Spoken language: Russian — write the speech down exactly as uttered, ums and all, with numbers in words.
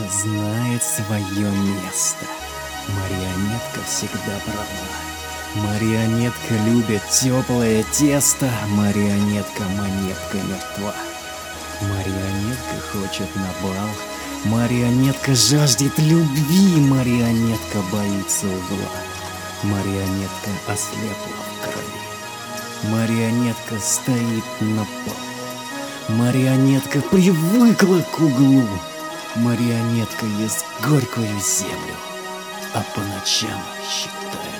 знает свое место. Марионетка всегда права. Марионетка любит теплое тесто. Марионетка монетка мертва. Марионетка хочет на бал. Марионетка жаждет любви. Марионетка боится угла. Марионетка ослепла в крови. Марионетка стоит на полу. Марионетка привыкла к углу. Марионетка ест горькую землю, а по ночам считает